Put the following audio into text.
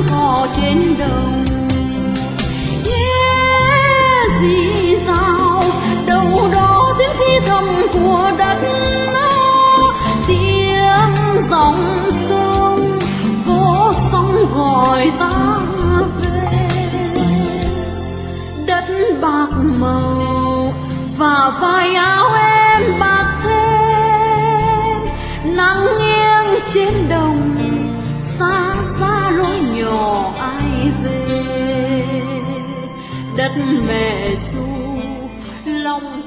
cỏ trên đồng. Nghe rì rào đâu đó tiếng thì thầm của đất, tiếng dòng sông vô sóng gọi ta về. Đất bạc màu và vai áo em bạc thêm, nắng nghiêng trên đồng, xa xa lối nhỏ ai về. Đất mẹ ru lòng